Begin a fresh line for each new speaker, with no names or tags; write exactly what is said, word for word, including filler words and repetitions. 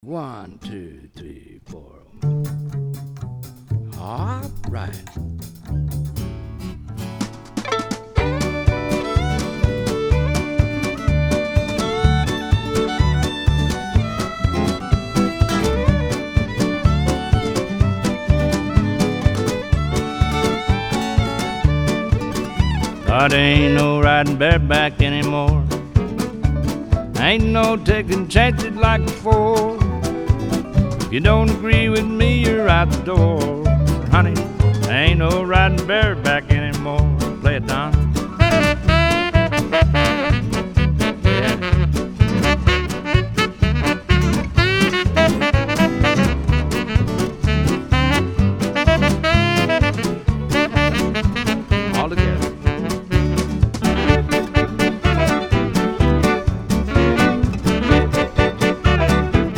One, two, three, four. All right. But ain't no riding bareback anymore. Ain't no taking chances like before. If you don't agree with me, you're out the door. Honey, ain't no riding bareback anymore. Play it, Don.